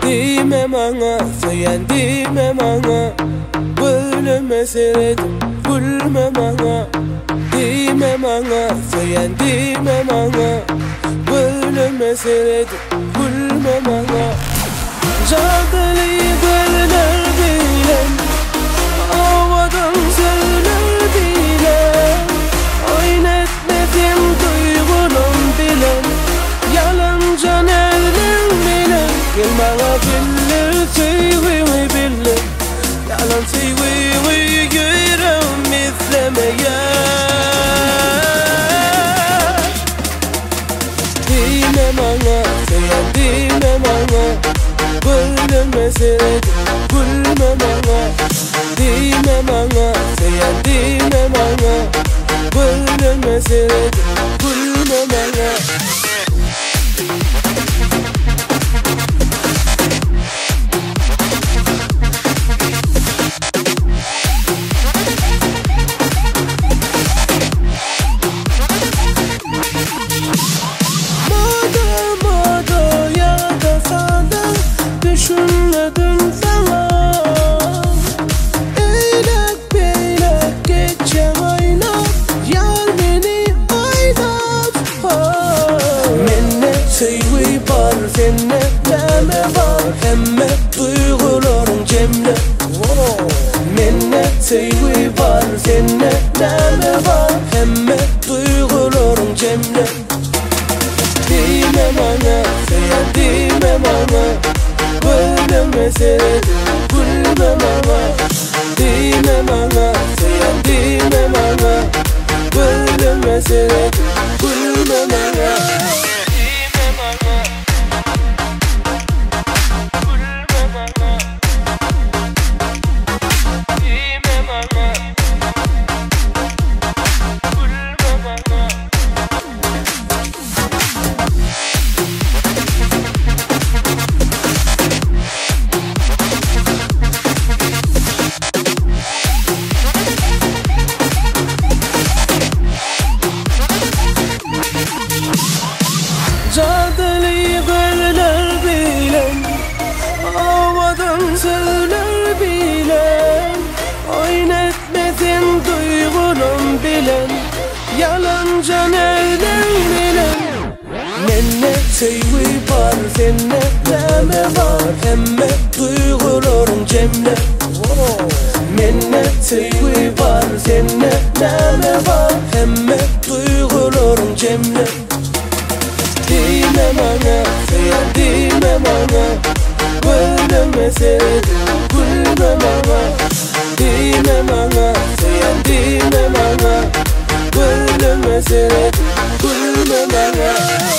Dime bana, söylen dime bana. Gülme seyredim, gülme bana. Dime bana, söylen dime bana. Gülme seyredim, gülme bana. Cadeli güller bilen, havadan söyler bilen. Oynatmadım duygunum bilen, yalanca nereden bilen. Gel bana bilir, tüyümü bilir. Yalan tüyümü yüreğim izlemeye. Dime bana, söylen dime bana. Gülme seyredim, gülme bana. Dime bana, söylen dime bana. Gülme seyredim, gülme bana. Düşünmedim sana. Eylek beylek geçeceğim oynat. Yar beni oynat. Minnet sevgi var, sennetme var. Emme duygularım cemle. Minnet sevgi var, sennetme var. Emme duygularım cemle. Dime bana, söylen dime bana. Gülme seyredim, gülme bana. Dime bana, söylen dime bana. Gülme seyredim, gülme bana. Cadeli güller bilen, havadan söyler bilen. Oynatmadın duygunum bilen, yalanca nereden bilen. Minnet sevgi var, sennetme var. Emme duygularım cemle. Minnet sevgi var, sennetme var. Emme duygularım cemle. Dime bana, söylen dime bana. Gülme seyredim, gülme bana. Dime bana, söylen dime bana. Gülme seyredim, gülme bana.